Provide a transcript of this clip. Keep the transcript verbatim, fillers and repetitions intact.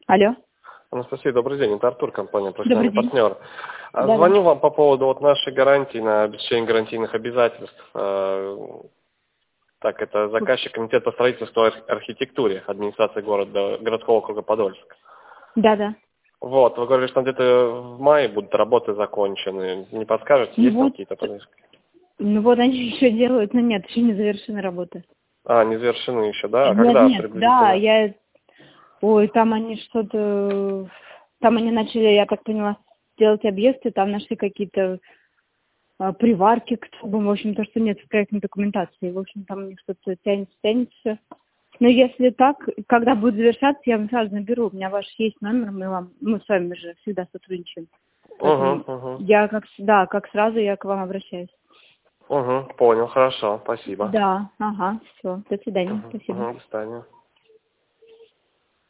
Алло. Анастасия, добрый день. Это Артур, компания Добрый «Профессиональный день. партнер». А, Да-да. Звоню вам по поводу вот нашей гарантии на обеспечение гарантийных обязательств. Э, Так, это заказчик комитет по строительству и архитектуре администрации города, городского округа Подольск. Да-да. Вот, вы говорили, что где-то в мае будут работы закончены. Не подскажете, Ну есть там вот, какие-то подвижки? ну вот они еще делают, но нет, еще не завершены работы. А, не завершены еще, да? А Нет, когда нет, да, приблизительно? я... Ой, там они что-то... Там они начали, я так поняла, делать объекты, там нашли какие-то а, приварки к трубам, в общем, то, что нет в проектной документации. В общем, там у них что-то тянется, тянется. Но если так, когда будет завершаться, я вам сразу наберу. У меня ваш есть номер, мы вам, мы с вами же всегда сотрудничаем. Поэтому Угу, угу. я как, да, как сразу я к вам обращаюсь. Угу, понял, хорошо, спасибо. Да, ага, все. До свидания. Угу, Спасибо. угу, до свидания.